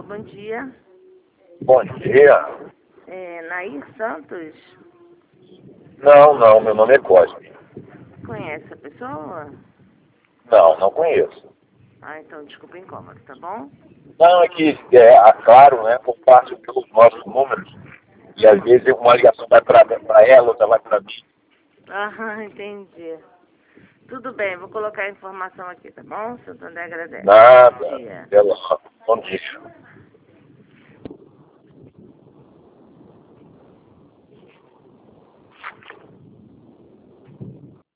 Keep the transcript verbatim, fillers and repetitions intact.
Alô, bom dia. Bom dia. É, Nair Santos? Não, não, meu nome é Cosme. Conhece a pessoa? Não, não conheço. Ah, então desculpa o incômodo, tá bom? Não, é que, é, a Claro, né, por parte pelos nossos números, e às vezes uma ligação vai para ela, outra vai para mim. Aham, entendi. Tudo bem, vou colocar a informação aqui, tá bom? Santo André agradece. Bom Nada, dia. pelo bom dia.